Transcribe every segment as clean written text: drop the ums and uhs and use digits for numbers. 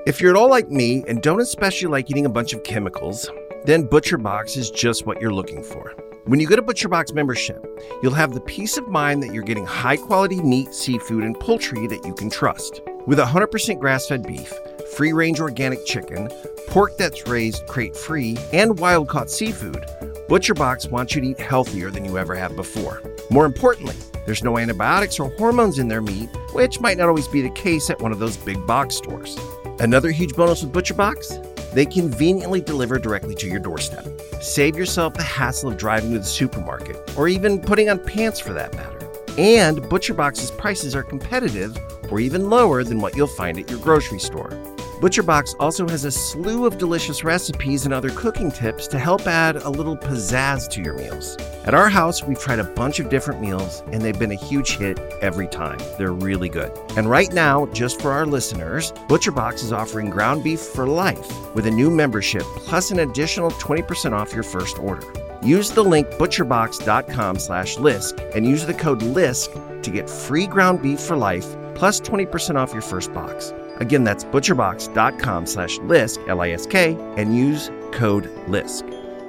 If you're at all like me and don't especially like eating a bunch of chemicals, then ButcherBox is just what you're looking for. When you get a ButcherBox membership, you'll have the peace of mind that you're getting high-quality meat, seafood, and poultry that you can trust. With 100% grass-fed beef, free-range organic chicken, pork that's raised crate-free, and wild-caught seafood, ButcherBox wants you to eat healthier than you ever have before. More importantly, there's no antibiotics or hormones in their meat, which might not always be the case at one of those big box stores. Another huge bonus with ButcherBox? They conveniently deliver directly to your doorstep. Save yourself the hassle of driving to the supermarket, or even putting on pants for that matter. And ButcherBox's prices are competitive, or even lower than what you'll find at your grocery store. ButcherBox also has a slew of delicious recipes and other cooking tips to help add a little pizzazz to your meals. At our house, we've tried a bunch of different meals, and they've been a huge hit every time. They're really good. And right now, just for our listeners, ButcherBox is offering ground beef for life with a new membership, plus an additional 20% off your first order. Use the link butcherbox.com/Lisk and use the code LISK to get free ground beef for life, plus 20% off your first box. Again, that's butcherbox.com/Lisk, L-I-S-K, and use code LISK.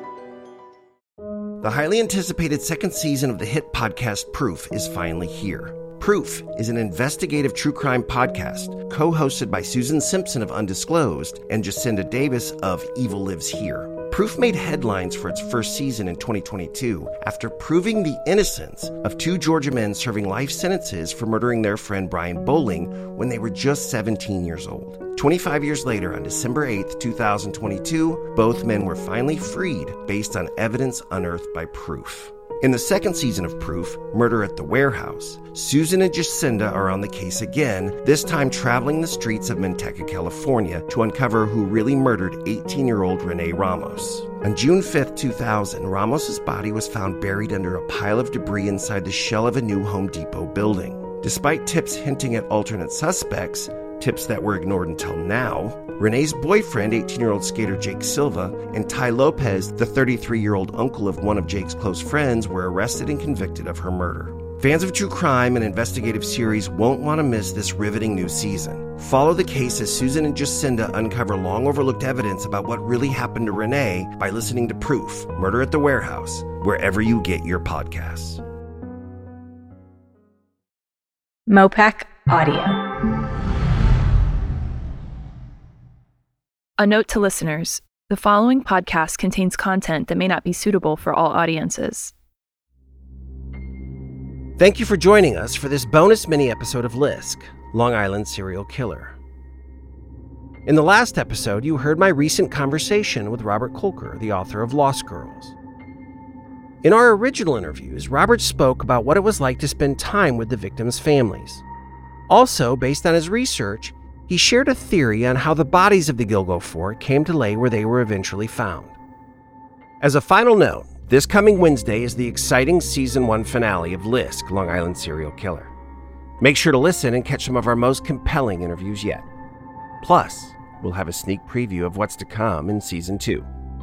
The highly anticipated second season of the hit podcast Proof is finally here. Proof is an investigative true crime podcast co-hosted by Susan Simpson of Undisclosed and Jacinda Davis of Evil Lives Here. Proof made headlines for its first season in 2022 after proving the innocence of two Georgia men serving life sentences for murdering their friend Brian Bowling when they were just 17 years old. 25 years later, on December 8th, 2022, both men were finally freed based on evidence unearthed by Proof. In the second season of Proof, Murder at the Warehouse, Susan and Jacinda are on the case again, this time traveling the streets of Manteca, California, to uncover who really murdered 18-year-old Renee Ramos. On June 5th, 2000, Ramos's body was found buried under a pile of debris inside the shell of a new Home Depot building. Despite tips hinting at alternate suspects, tips that were ignored until now, Renee's boyfriend, 18-year-old skater Jake Silva, and Ty Lopez, the 33-year-old uncle of one of Jake's close friends, were arrested and convicted of her murder. Fans of true crime and investigative series won't want to miss this riveting new season. Follow the case as Susan and Jacinda uncover long-overlooked evidence about what really happened to Renee by listening to Proof, Murder at the Warehouse, wherever you get your podcasts. Mopac Audio. A note to listeners, the following podcast contains content that may not be suitable for all audiences. Thank you for joining us for this bonus mini-episode of Lisk, Long Island Serial Killer. In the last episode, you heard my recent conversation with Robert Kolker, the author of Lost Girls. In our original interviews, Robert spoke about what it was like to spend time with the victims' families. Also, based on his research, he shared a theory on how the bodies of the Gilgo Four came to lay where they were eventually found. As a final note, this coming Wednesday is the exciting Season 1 finale of Lisk, Long Island Serial Killer. Make sure to listen and catch some of our most compelling interviews yet. Plus, we'll have a sneak preview of what's to come in Season 2.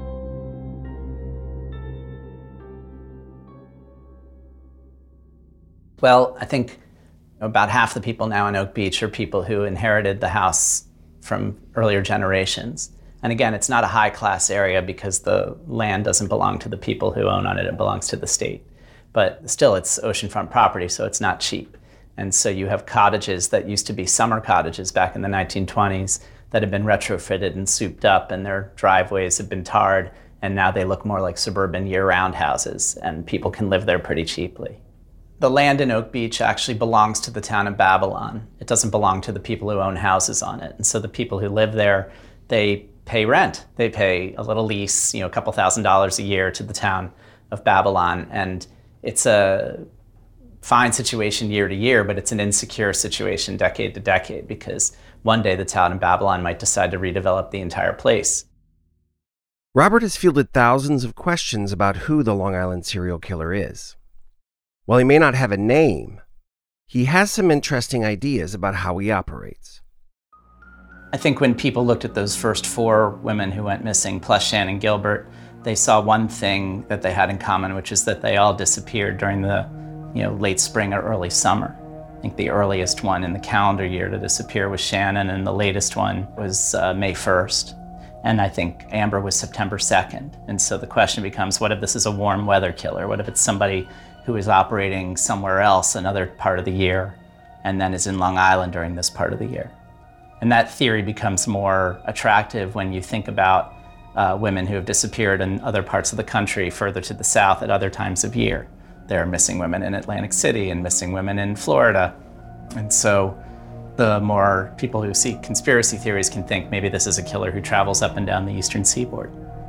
Well, I think about half the people now in Oak Beach are people who inherited the house from earlier generations. And again, it's not a high-class area because the land doesn't belong to the people who own on it, it belongs to the state. But still, it's oceanfront property, so it's not cheap. And so you have cottages that used to be summer cottages back in the 1920s that have been retrofitted and souped up, and their driveways have been tarred, and now they look more like suburban year-round houses, and people can live there pretty cheaply. The land in Oak Beach actually belongs to the town of Babylon. It doesn't belong to the people who own houses on it. And so the people who live there, they pay rent. They pay a little lease, a couple $1,000s a year to the town of Babylon. And it's a fine situation year to year, but it's an insecure situation decade to decade because one day the town of Babylon might decide to redevelop the entire place. Robert has fielded thousands of questions about who the Long Island serial killer is. While he may not have a name, he has some interesting ideas about how he operates. I think when people looked at those first 4 women who went missing, plus Shannon Gilbert, they saw one thing that they had in common, which is that they all disappeared during the late spring or early summer. think the earliest one in the calendar year to disappear was Shannon, and the latest one was May 1st. And I think Amber was September 2nd. And so the question becomes, what if this is a warm weather killer? What if it's somebody who is operating somewhere else another part of the year and then is in Long Island during this part of the year? And that theory becomes more attractive when you think about women who have disappeared in other parts of the country further to the south at other times of year. There are missing women in Atlantic City and missing women in Florida. And so the more people who see conspiracy theories can think maybe this is a killer who travels up and down the eastern seaboard.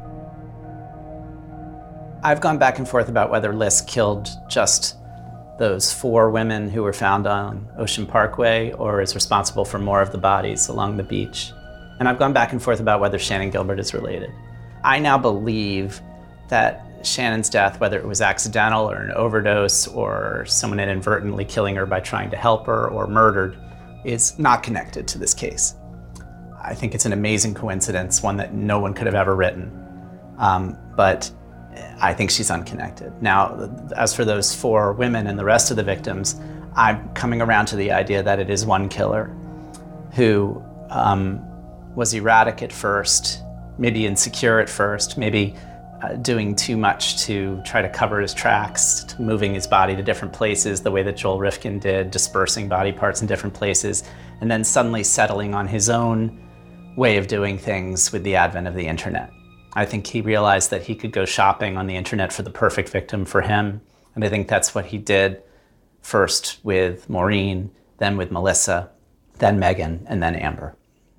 I've gone back and forth about whether Lisk killed just those 4 women who were found on Ocean Parkway or is responsible for more of the bodies along the beach. And I've gone back and forth about whether Shannon Gilbert is related. I now believe that Shannon's death, whether it was accidental or an overdose or someone inadvertently killing her by trying to help her or murdered, is not connected to this case. I think it's an amazing coincidence, one that no one could have ever written. But I think she's unconnected. Now, as for those 4 women and the rest of the victims, I'm coming around to the idea that it is one killer who was erratic at first, maybe insecure at first, maybe doing too much to try to cover his tracks, moving his body to different places the way that Joel Rifkin did, dispersing body parts in different places, and then suddenly settling on his own way of doing things with the advent of the internet. I think he realized that he could go shopping on the internet for the perfect victim for him, and I think that's what he did, first with Maureen, then with Melissa, then Megan, and then Amber.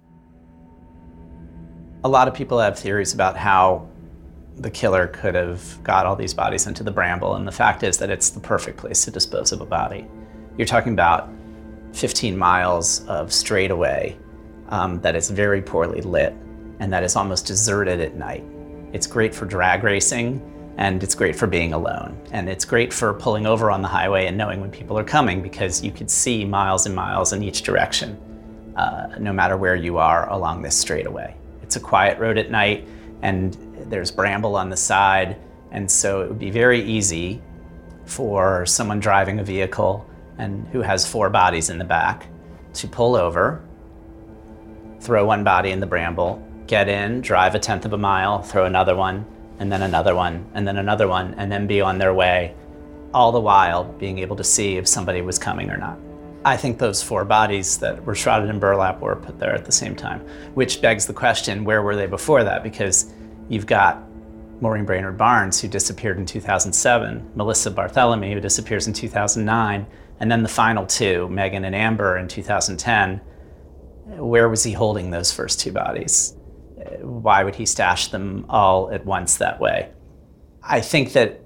A lot of people have theories about how the killer could have got all these bodies into the Bramble, and the fact is that it's the perfect place to dispose of a body. You're talking about 15 miles of straightaway that is very poorly lit and that is almost deserted at night. It's great for drag racing, and it's great for being alone. And it's great for pulling over on the highway and knowing when people are coming, because you could see miles and miles in each direction, no matter where you are along this straightaway. It's a quiet road at night, and there's bramble on the side, and so it would be very easy for someone driving a vehicle and who has 4 bodies in the back to pull over, throw one body in the bramble, get in, drive a 1/10 of a mile, throw another one, and then another one, and then another one, and then be on their way, all the while being able to see if somebody was coming or not. I think those 4 bodies that were shrouded in burlap were put there at the same time, which begs the question, where were they before that? Because you've got Maureen Brainerd Barnes, who disappeared in 2007, Melissa Barthelemy, who disappears in 2009, and then the final 2, Megan and Amber, in 2010. Where was he holding those first 2 bodies? Why would he stash them all at once that way? I think that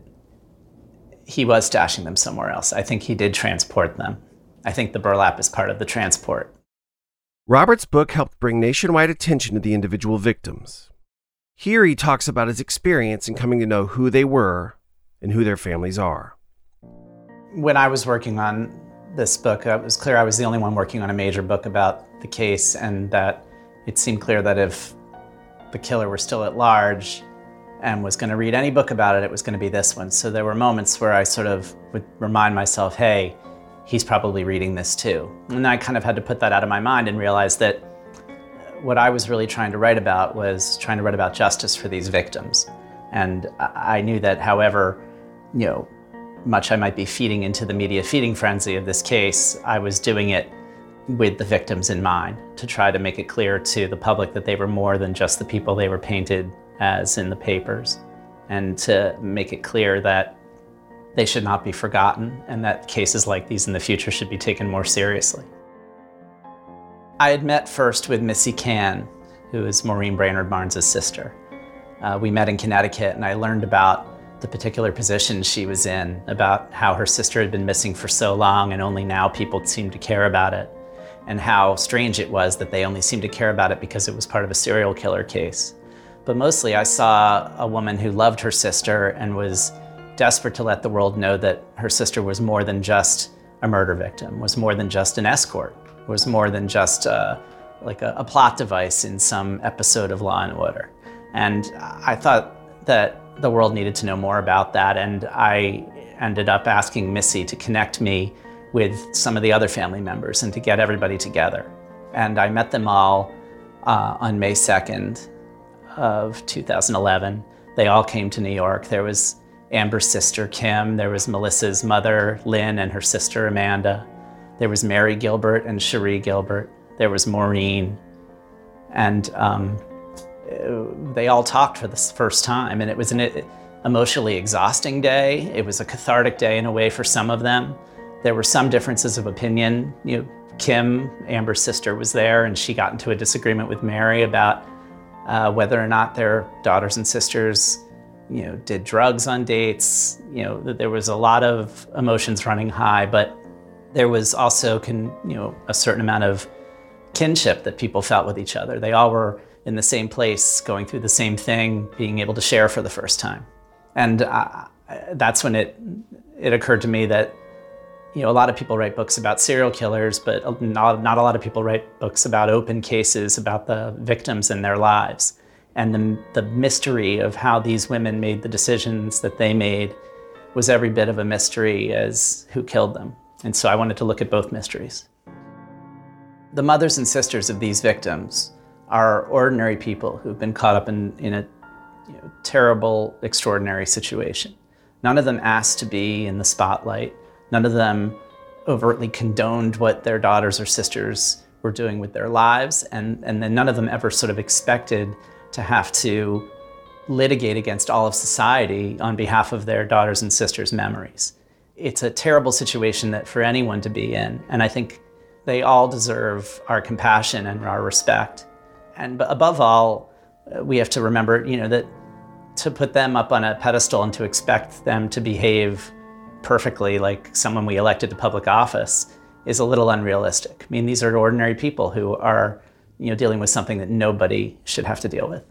he was stashing them somewhere else. I think he did transport them. I think the burlap is part of the transport. Robert's book helped bring nationwide attention to the individual victims. Here he talks about his experience in coming to know who they were and who their families are. When I was working on this book, it was clear I was the only one working on a major book about the case, and that it seemed clear that if the killer were still at large and was going to read any book about it, it was going to be this one. So there were moments where I sort of would remind myself, hey, he's probably reading this too. And I kind of had to put that out of my mind and realize that what I was really trying to write about was trying to write about justice for these victims. And I knew that however, much I might be feeding into the media feeding frenzy of this case, I was doing it with the victims in mind, to try to make it clear to the public that they were more than just the people they were painted as in the papers, and to make it clear that they should not be forgotten and that cases like these in the future should be taken more seriously. I had met first with Missy Can, who is Maureen Brainerd Barnes' sister. We met in Connecticut, and I learned about the particular position she was in, about how her sister had been missing for so long and only now people seemed to care about it, and how strange it was that they only seemed to care about it because it was part of a serial killer case. But mostly I saw a woman who loved her sister and was desperate to let the world know that her sister was more than just a murder victim, was more than just an escort, was more than just a plot device in some episode of Law & Order. And I thought that the world needed to know more about that, and I ended up asking Missy to connect me with some of the other family members and to get everybody together. And I met them all on May 2nd of 2011. They all came to New York. There was Amber's sister, Kim. There was Melissa's mother, Lynn, and her sister, Amanda. There was Mary Gilbert and Cherie Gilbert. There was Maureen. And they all talked for the first time. And it was an emotionally exhausting day. It was a cathartic day in a way for some of them. There were some differences of opinion. Kim, Amber's sister, was there, and she got into a disagreement with Mary about whether or not their daughters and sisters, did drugs on dates. There was a lot of emotions running high, but there was also, a certain amount of kinship that people felt with each other. They all were in the same place, going through the same thing, being able to share for the first time. And that's when it occurred to me that, a lot of people write books about serial killers, but not a lot of people write books about open cases, about the victims and their lives. And the mystery of how these women made the decisions that they made was every bit of a mystery as who killed them. And so I wanted to look at both mysteries. The mothers and sisters of these victims are ordinary people who've been caught up in a terrible, extraordinary situation. None of them asked to be in the spotlight. None of them overtly condoned what their daughters or sisters were doing with their lives, and then none of them ever sort of expected to have to litigate against all of society on behalf of their daughters and sisters' memories. It's a terrible situation for anyone to be in, and I think they all deserve our compassion and our respect. And above all, we have to remember, that to put them up on a pedestal and to expect them to behave perfectly like someone we elected to public office is a little unrealistic. I mean, these are ordinary people who are, dealing with something that nobody should have to deal with.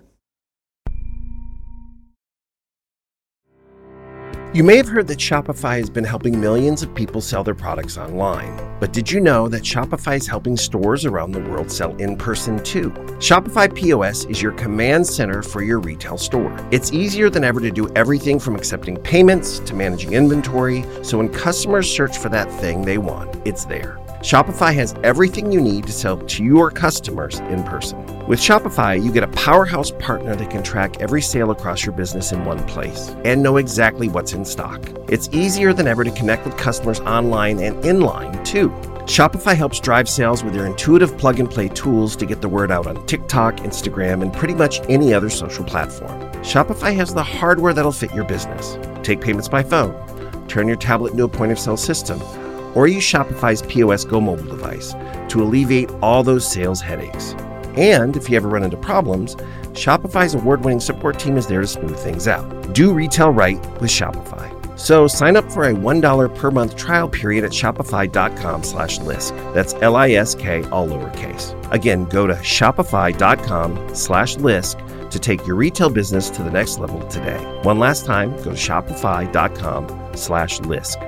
You may have heard that Shopify has been helping millions of people sell their products online. But did you know that Shopify is helping stores around the world sell in person too? Shopify POS is your command center for your retail store. It's easier than ever to do everything from accepting payments to managing inventory. So when customers search for that thing they want, it's there. Shopify has everything you need to sell to your customers in person. With Shopify, you get a powerhouse partner that can track every sale across your business in one place and know exactly what's in stock. It's easier than ever to connect with customers online and inline, too. Shopify helps drive sales with their intuitive plug-and-play tools to get the word out on TikTok, Instagram, and pretty much any other social platform. Shopify has the hardware that'll fit your business. Take payments by phone, turn your tablet into a point-of-sale system, or use Shopify's POS Go mobile device to alleviate all those sales headaches. And if you ever run into problems, Shopify's award-winning support team is there to smooth things out. Do retail right with Shopify. So sign up for a $1 per month trial period at shopify.com/Lisk. That's L-I-S-K, all lowercase. Again, go to shopify.com/Lisk to take your retail business to the next level today. One last time, go to shopify.com/Lisk.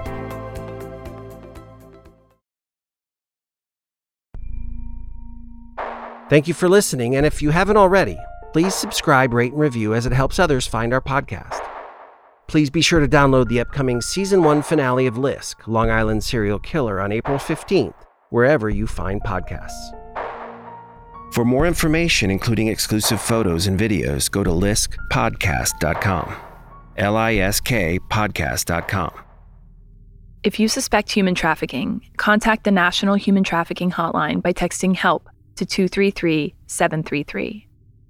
Thank you for listening, and if you haven't already, please subscribe, rate, and review as it helps others find our podcast. Please be sure to download the upcoming Season 1 finale of Lisk, Long Island Serial Killer, on April 15th, wherever you find podcasts. For more information, including exclusive photos and videos, go to liskpodcast.com. liskpodcast.com. If you suspect human trafficking, contact the National Human Trafficking Hotline by texting HELP to 233-733.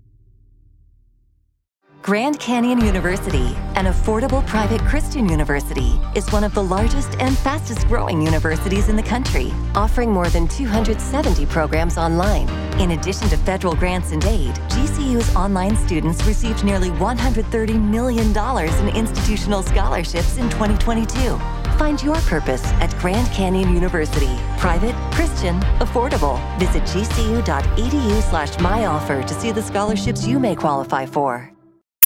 Grand Canyon University, an affordable private Christian university, is one of the largest and fastest growing universities in the country, offering more than 270 programs online. In addition to federal grants and aid, GCU's online students received nearly $130 million in institutional scholarships in 2022. Find your purpose at Grand Canyon University. Private, Christian, affordable. Visit gcu.edu/myoffer to see the scholarships you may qualify for.